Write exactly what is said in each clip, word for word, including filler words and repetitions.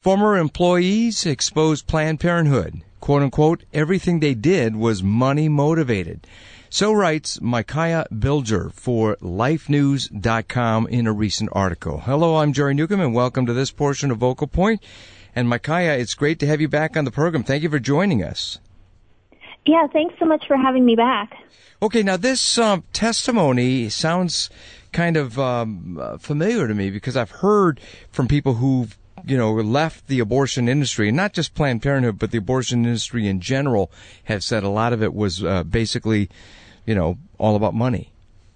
Former employees exposed Planned Parenthood. Quote unquote, everything they did was money motivated. So writes Micaiah Bilger for life news dot com in a recent article. Hello, I'm Jerry Newcomb, and welcome to this portion of Vocal Point. And Micaiah, it's great to have you back on the program. Thank you for joining us. Yeah, thanks so much for having me back. Okay, now this um, testimony sounds kind of um, uh, familiar to me because I've heard from people who've you know, left the abortion industry, and not just Planned Parenthood, but the abortion industry in general, have said a lot of it was uh, basically, you know, all about money.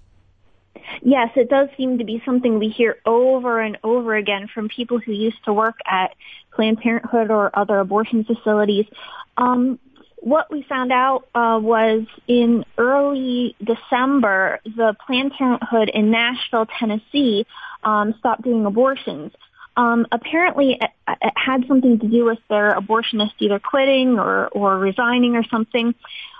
Yes, it does seem to be something we hear over and over again from people who used to work at Planned Parenthood or other abortion facilities. Um, what we found out uh, was in early December, the Planned Parenthood in Nashville, Tennessee, um, stopped doing abortions. Um, apparently, it, it had something to do with their abortionist either quitting or, or resigning or something.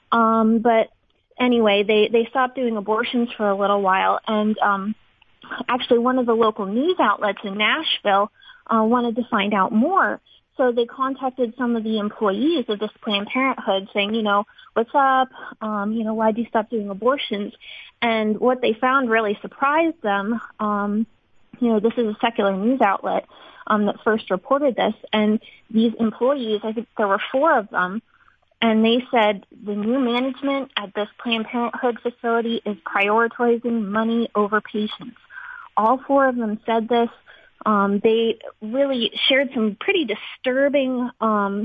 Um, but anyway, they, they stopped doing abortions for a little while. And um, actually, one of the local news outlets in Nashville uh, wanted to find out more. So they contacted some of the employees of this Planned Parenthood saying, you know, what's up? Um, you know, why'd you stop doing abortions? And what they found really surprised them. Um, You know, this is a secular news outlet um, that first reported this, and these employees, I think there were four of them, and they said the new management at this Planned Parenthood facility is prioritizing money over patients. All four of them said this. Um, they really shared some pretty disturbing um,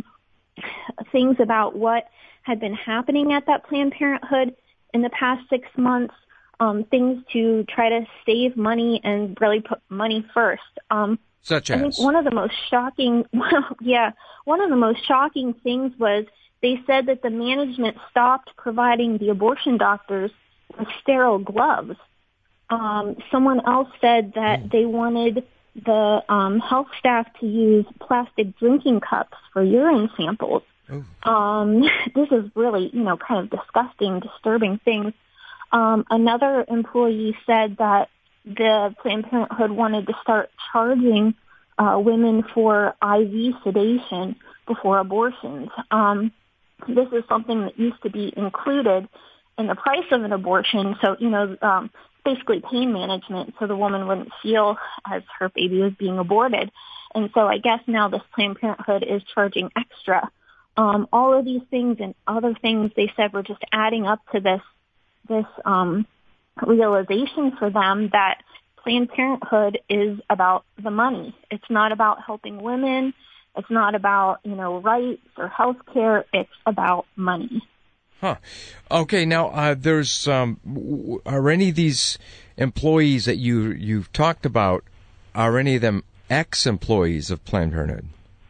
things about what had been happening at that Planned Parenthood in the past six months. Um, things to try to save money and really put money first. Um, Such as? I think one of the most shocking, yeah, one of the most shocking things was they said that the management stopped providing the abortion doctors with sterile gloves. Um, someone else said that mm. they wanted the um, health staff to use plastic drinking cups for urine samples. Um, this is really, you know, kind of disgusting, disturbing things. Um, another employee said that the Planned Parenthood wanted to start charging uh, women for I V sedation before abortions. Um, this is something that used to be included in the price of an abortion. So, you know, um, basically pain management so the woman wouldn't feel as her baby was being aborted. And so I guess now this Planned Parenthood is charging extra. Um, all of these things and other things they said were just adding up to this this um, realization for them that Planned Parenthood is about the money. It's not about helping women. It's not about, you know, rights or health care. It's about money. Huh. Okay, now, uh, there's, um, w- are any of these employees that you, you've talked about, are any of them ex-employees of Planned Parenthood?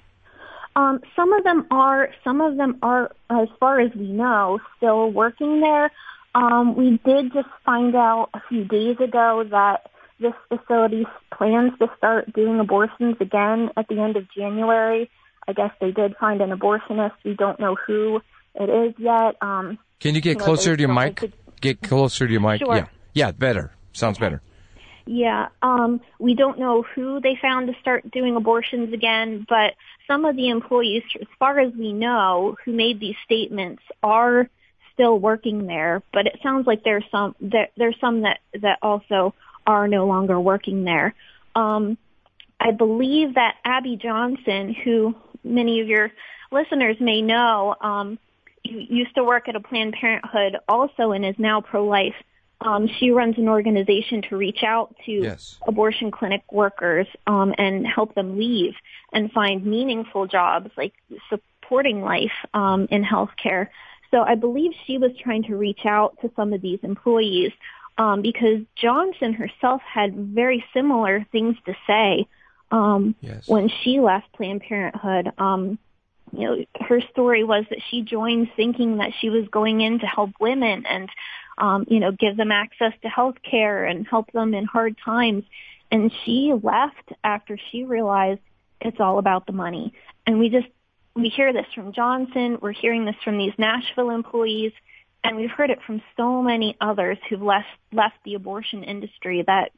Um, some of them are, some of them are, as far as we know, still working there. Um, we did just find out a few days ago that this facility plans to start doing abortions again at the end of January. I guess they did find an abortionist. We don't know who it is yet. Um, Can you get you know, closer to your mic? to... Get closer to your mic? Sure. Yeah. Yeah, better. Sounds better. Yeah, um, we don't know who they found to start doing abortions again, but some of the employees, as far as we know, who made these statements are still working there, but it sounds like there's some there, there's some that that also are no longer working there. Um, I believe that Abby Johnson, who many of your listeners may know, um, used to work at a Planned Parenthood also and is now pro-life. Um, she runs an organization to reach out to yes. abortion clinic workers um, and help them leave and find meaningful jobs like supporting life um, in healthcare. So I believe she was trying to reach out to some of these employees um, because Johnson herself had very similar things to say um, yes. when she left Planned Parenthood. Um, you know, her story was that she joined thinking that she was going in to help women and, um, you know, give them access to health care and help them in hard times. And she left after she realized it's all about the money. And we just, we hear this from Johnson. We're hearing this from these Nashville employees. And we've heard it from so many others who've left, left the abortion industry that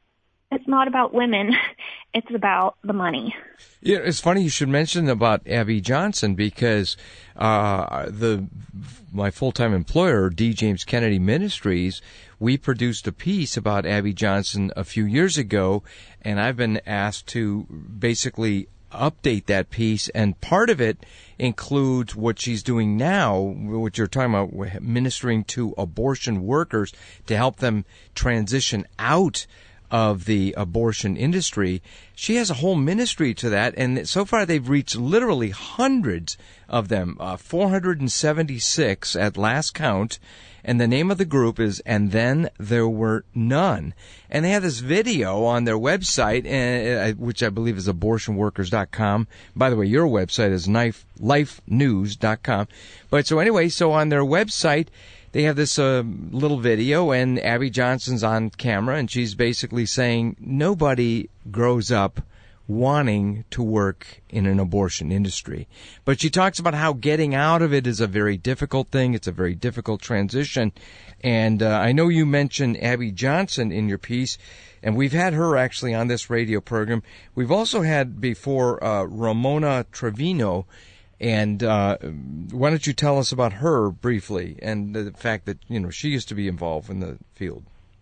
it's not about women. It's about the money. Yeah, it's funny you should mention about Abby Johnson because uh, the my full-time employer, D. James Kennedy Ministries, we produced a piece about Abby Johnson a few years ago, and I've been asked to basically update that piece, and part of it includes what she's doing now, what you're talking about, ministering to abortion workers to help them transition out of the abortion industry. She has a whole ministry to that, and so far they've reached literally hundreds of them, uh, four hundred seventy-six at last count, and the name of the group is And Then There Were None. And they have this video on their website, uh, which I believe is abortion workers dot com. By the way, your website is life news dot com. But so anyway, so on their website, they have this uh, little video, and Abby Johnson's on camera, and she's basically saying nobody grows up wanting to work in an abortion industry. But she talks about how getting out of it is a very difficult thing. It's a very difficult transition. And uh, I know you mentioned Abby Johnson in your piece, and we've had her actually on this radio program. We've also had before uh, Ramona Trevino. And uh, why don't you tell us about her briefly and the fact that, you know, she used to be involved in the field?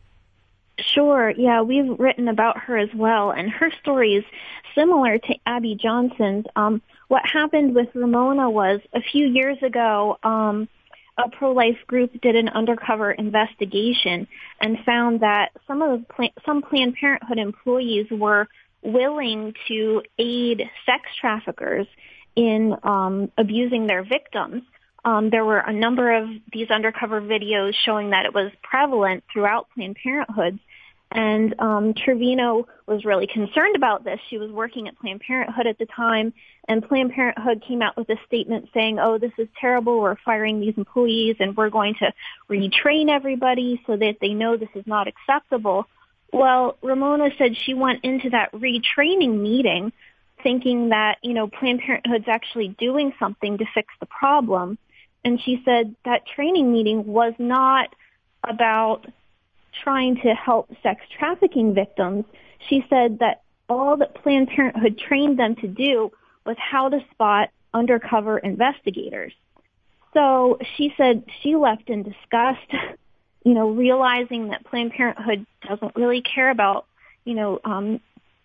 Sure. Yeah, we've written about her as well, and her story is similar to Abby Johnson's. Um, what happened with Ramona was a few years ago, um, a pro-life group did an undercover investigation and found that some of the pla- some Planned Parenthood employees were willing to aid sex traffickers in um, abusing their victims. Um, there were a number of these undercover videos showing that it was prevalent throughout Planned Parenthood. And um, Trevino was really concerned about this. She was working at Planned Parenthood at the time, and Planned Parenthood came out with a statement saying, oh, this is terrible, we're firing these employees, and we're going to retrain everybody so that they know this is not acceptable. Well, Ramona said she went into that retraining meeting thinking that, you know, Planned Parenthood's actually doing something to fix the problem. And she said that training meeting was not about trying to help sex trafficking victims. She said that all that Planned Parenthood trained them to do was how to spot undercover investigators. So she said she left in disgust, you know, realizing that Planned Parenthood doesn't really care about, you know, um,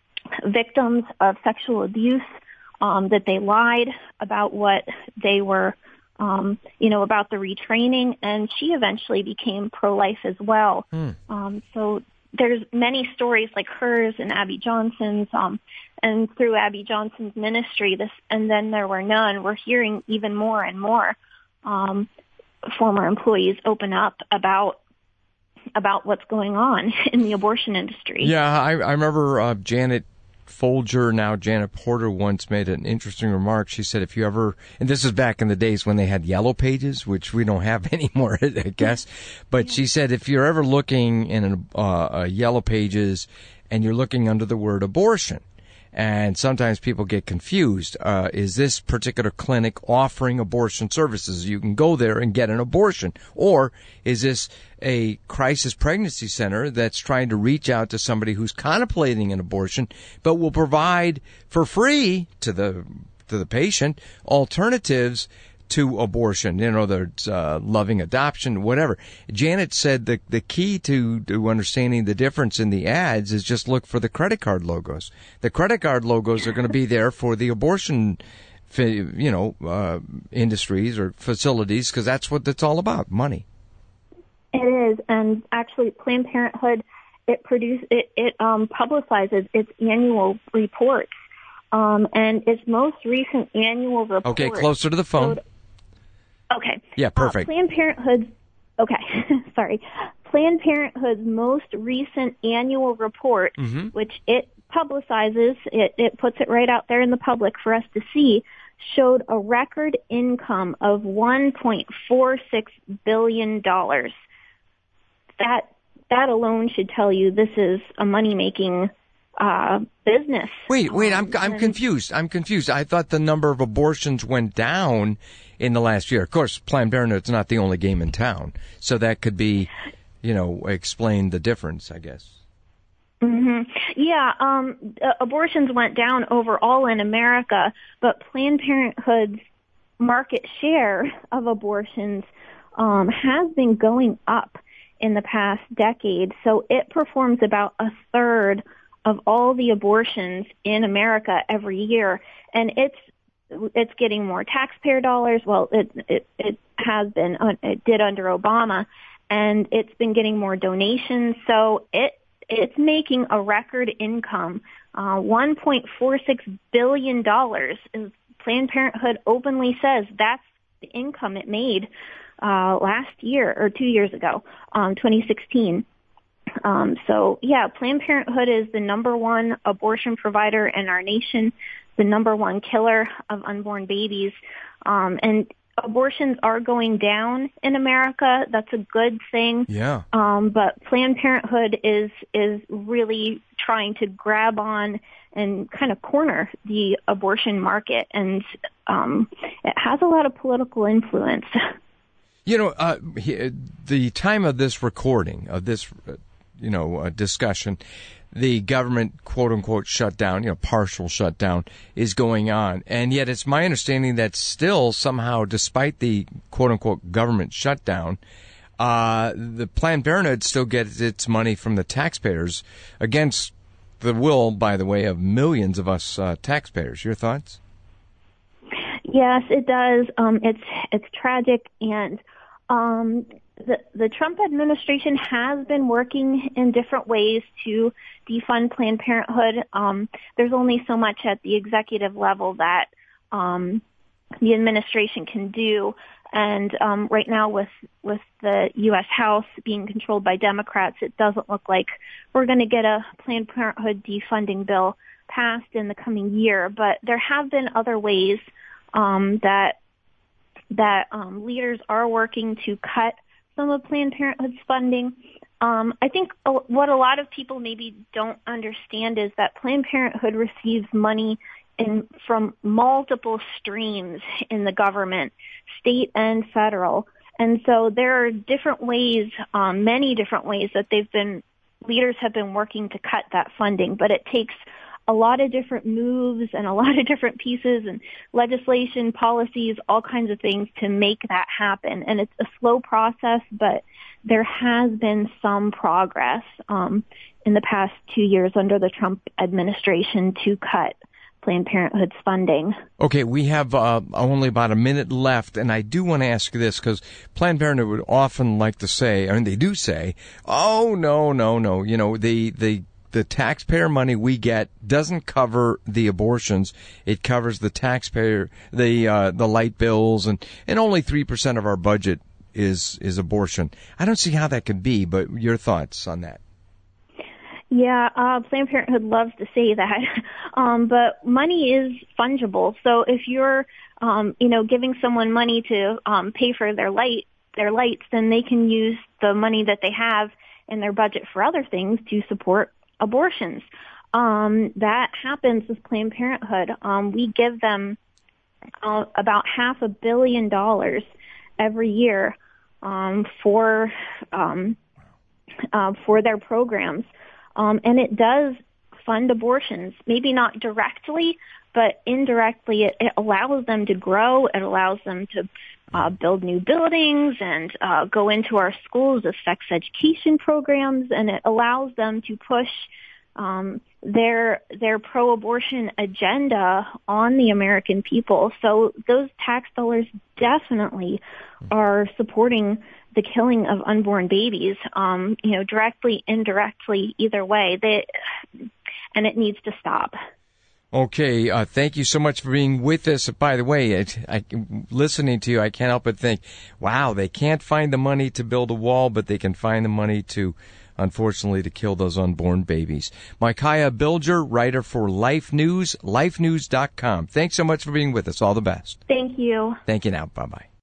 victims of sexual abuse, um, that they lied about what they were, um, you know, about the retraining, and she eventually became pro-life as well. Hmm. Um, so there's many stories like hers and Abby Johnson's, um, and through Abby Johnson's ministry, this, and then there were none. We're hearing even more and more um, former employees open up about about what's going on in the abortion industry. Yeah, I, I remember uh, Janet Folger, now Janet Porter, once made an interesting remark. She said, if you ever, and this is back in the days when they had yellow pages, which we don't have anymore, I guess, but yeah. She said, if you're ever looking in a, uh, a yellow pages and you're looking under the word abortion, and sometimes people get confused. Uh, is this particular clinic offering abortion services? You can go there and get an abortion. Or is this a crisis pregnancy center that's trying to reach out to somebody who's contemplating an abortion, but will provide for free to the to the patient alternatives to abortion, you know, there's uh, loving adoption, whatever. Janet said the the key to, to understanding the difference in the ads is just look for the credit card logos. The credit card logos are going to be there for the abortion, you know, uh, industries or facilities, because that's what it's all about, money. It is, and actually Planned Parenthood, it produce it, it um, publicizes its annual reports, um, and its most recent annual report. Okay, closer to the phone. Showed, Okay. Yeah, perfect. Uh, Planned Parenthood's, okay, sorry. Planned Parenthood's most recent annual report, mm-hmm. which it publicizes, it, it puts it right out there in the public for us to see, showed a record income of one point four six billion dollars. That, that alone should tell you this is a money-making Uh, business. Wait, wait, I'm I'm confused. I'm confused. I thought the number of abortions went down in the last year. Of course, Planned Parenthood's not the only game in town, so that could be, you know, explain the difference, I guess. Mm-hmm. Yeah, um, uh, abortions went down overall in America, but Planned Parenthood's market share of abortions um, has been going up in the past decade. So it performs about a third of all the abortions in America every year, and it's it's getting more taxpayer dollars. Well, it it, it has been it did under Obama, and it's been getting more donations. So it it's making a record income, uh, one point four six billion dollars. Planned Parenthood openly says that's the income it made uh, last year or two years ago, um, twenty sixteen. Um, so yeah, Planned Parenthood is the number one abortion provider in our nation, the number one killer of unborn babies, um, and abortions are going down in America. That's a good thing. Yeah. Um, but Planned Parenthood is is really trying to grab on and kind of corner the abortion market, and um, it has a lot of political influence. You know, uh, the time of this recording of this, uh, you know, uh, discussion, the government quote unquote shutdown, you know, partial shutdown is going on. And yet it's my understanding that still somehow, despite the quote unquote government shutdown, uh, the Planned Parenthood still gets its money from the taxpayers against the will, by the way, of millions of us uh, taxpayers. Your thoughts? Yes, it does. Um, it's, it's tragic. And, um, The, the Trump administration has been working in different ways to defund Planned Parenthood. Um, there's only so much at the executive level that um, the administration can do. And um, right now with, with the U S House being controlled by Democrats, it doesn't look like we're going to get a Planned Parenthood defunding bill passed in the coming year. But there have been other ways um, that, that um, leaders are working to cut some of Planned Parenthood's funding. Um, I think a, what a lot of people maybe don't understand is that Planned Parenthood receives money in, from multiple streams in the government, state and federal. And so there are different ways, um, many different ways that they've been, leaders have been working to cut that funding, but it takes a lot of different moves and a lot of different pieces and legislation, policies, all kinds of things to make that happen. And it's a slow process, but there has been some progress um, in the past two years under the Trump administration to cut Planned Parenthood's funding. Okay, we have uh, only about a minute left, and I do want to ask this because Planned Parenthood would often like to say, I mean, they do say, oh, no, no, no, you know, the the The taxpayer money we get doesn't cover the abortions. It covers the taxpayer, the uh, the light bills, and, and only three percent of our budget is is abortion. I don't see how that could be, but your thoughts on that? Yeah, uh, Planned Parenthood loves to say that, um, but money is fungible. So if you're, um, you know, giving someone money to um, pay for their light, their lights, then they can use the money that they have in their budget for other things to support abortions. Um, that happens with Planned Parenthood. Um, we give them uh, about half a billion dollars every year um, for um, uh, for their programs, um, and it does fund abortions. Maybe not directly, but indirectly, it, it allows them to grow. It allows them to uh, build new buildings and uh, go into our schools with sex education programs, and it allows them to push um, their their pro-abortion agenda on the American people. So those tax dollars definitely are supporting the killing of unborn babies, um, you know, directly, indirectly, either way. They, and it needs to stop. Okay, uh, thank you so much for being with us. By the way, it, I, listening to you, I can't help but think, wow, they can't find the money to build a wall, but they can find the money to, unfortunately, to kill those unborn babies. Micaiah Bilger, writer for Life News, life news dot com. Thanks so much for being with us. All the best. Thank you. Thank you now. Bye-bye.